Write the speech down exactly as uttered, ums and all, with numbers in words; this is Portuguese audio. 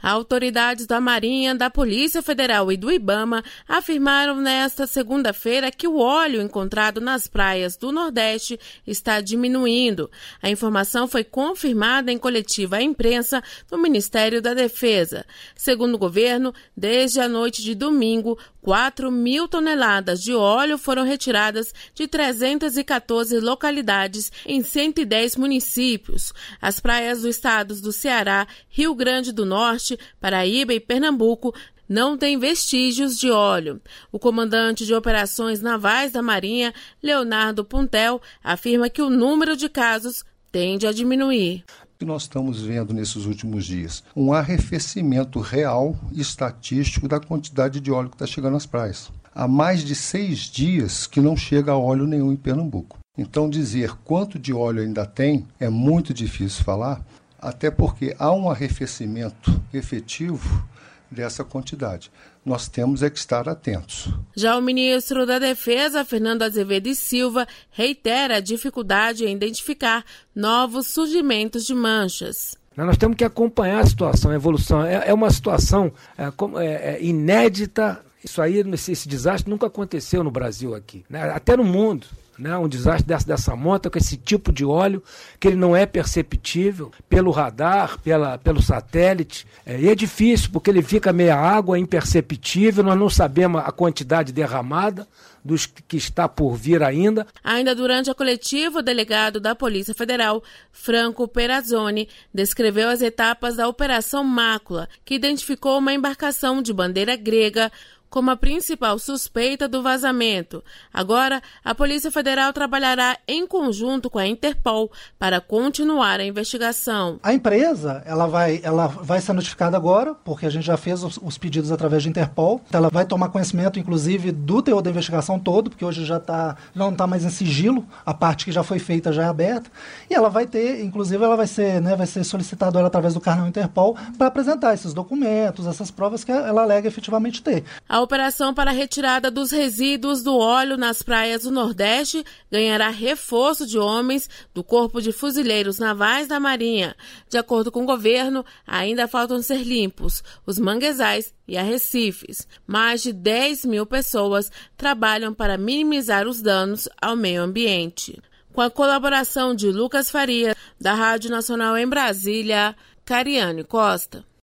Autoridades da Marinha, da Polícia Federal e do IBAMA afirmaram nesta segunda-feira que o óleo encontrado nas praias do Nordeste está diminuindo. A informação foi confirmada em coletiva à imprensa do Ministério da Defesa. Segundo o governo, desde a noite de domingo, quatro mil toneladas de óleo foram retiradas de trezentas e quatorze localidades em cento e dez municípios. As praias dos estados do Ceará, Rio Grande do Norte, Paraíba e Pernambuco não têm vestígios de óleo. O comandante de operações navais da Marinha, Leonardo Puntel, afirma que o número de casos tende a diminuir. O que nós estamos vendo nesses últimos dias? Um arrefecimento real e estatístico da quantidade de óleo que está chegando às praias. Há mais de seis dias que não chega óleo nenhum em Pernambuco. Então dizer quanto de óleo ainda tem é muito difícil falar, até porque há um arrefecimento efetivo dessa quantidade. Nós temos é que estar atentos. Já o ministro da Defesa, Fernando Azevedo e Silva, reitera a dificuldade em identificar novos surgimentos de manchas. Nós temos que acompanhar a situação, a evolução. É uma situação é, é, inédita. Isso aí, esse, esse desastre nunca aconteceu no Brasil aqui, né? Até no mundo. Né, um desastre dessa, dessa monta com esse tipo de óleo que ele não é perceptível pelo radar, pela, pelo satélite, é, e é difícil porque ele fica meia água, imperceptível, nós não sabemos a quantidade derramada dos que está por vir ainda. Ainda durante a coletiva, o delegado da Polícia Federal, Franco Perazzoni, descreveu as etapas da Operação Mácula, que identificou uma embarcação de bandeira grega como a principal suspeita do vazamento. Agora, a Polícia Federal trabalhará em conjunto com a Interpol para continuar a investigação. A empresa ela vai, ela vai ser notificada agora, porque a gente já fez os, os pedidos através de Interpol. Então, ela vai tomar conhecimento, inclusive, do teor da investigação todo, porque hoje já tá, não está mais em sigilo, a parte que já foi feita já é aberta. E ela vai ter, inclusive, ela vai ser, né, vai ser solicitada ela através do canal Interpol para apresentar esses documentos, essas provas que ela alega efetivamente ter. A operação para a retirada dos resíduos do óleo nas praias do Nordeste ganhará reforço de homens do Corpo de Fuzileiros Navais da Marinha. De acordo com o governo, ainda faltam ser limpos os manguezais e arrecifes. Mais de dez mil pessoas trabalham para minimizar os danos ao meio ambiente. Com a colaboração de Lucas Faria, da Rádio Nacional em Brasília, Cariane Costa.